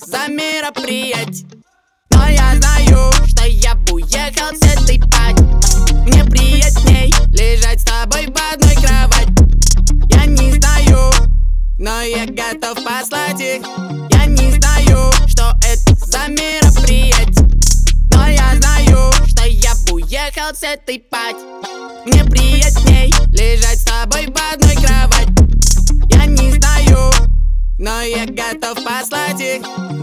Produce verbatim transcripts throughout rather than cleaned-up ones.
за мероприятие. Но я знаю, что я бы уехал с этой пати. Мне приятней лежать с тобой в одной кровати. Я не знаю, но я готов послать их. Я не знаю, что это за мероприятие. Но я знаю, что я бы уехал с этой пати. Мне приятней лежать с тобой в одной кровати. Я не знаю, но я готов послать их.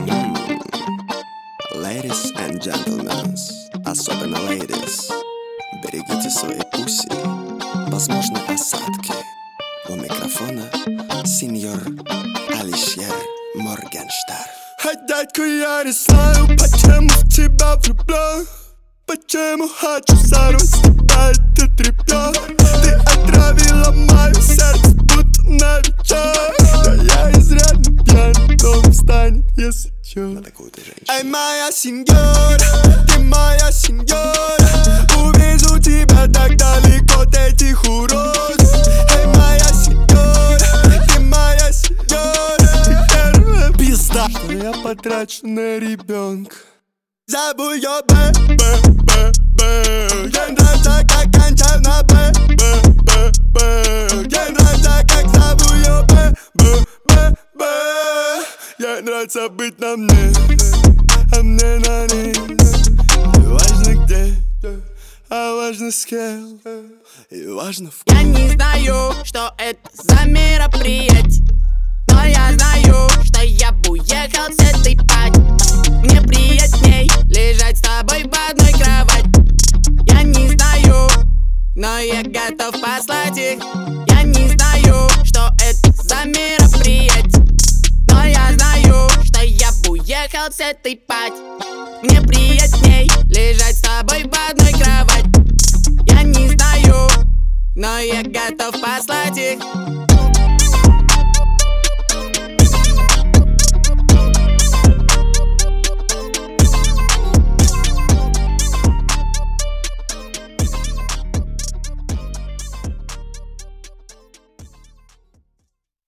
Ladies and gentlemen, особенно ladies, берегите свои пуси, возможны осадки. У микрофона сеньор Алишер Моргенштерн. Ай, дядька, я не знаю, почему в тебя влюблен. Почему хочу сорвать с тебя это тряпье. Ты отравила мое сердце, будто новичок. Да я изрядно пьян, дом встанет, если чё. На такую ты женщину. Эй, моя сеньора, ты моя сеньора. Увижу тебя так далеко от этих уродов. Эй, моя сеньора, ты моя сеньора. Ты первая пизда, что я потрачу на ребенка. Забудь ее, б, б, б, б. Ей нравится, как кончаю на б, б, б, б. Ей нравится, как зову ее, б, б, б, б. Ей нравится быть на мне, а мне на ней. И важно где, а важно с кем. И важно в Я не знаю, что это за мероприятие. Но я знаю, что я бы уехал с этой пати. Мне приятней лежать с тобой в одной кровати. Я не знаю, но я готов послать их. Я не знаю, что это за мероприятие. Но я знаю, что я бы уехал с этой пати. Мне приятней лежать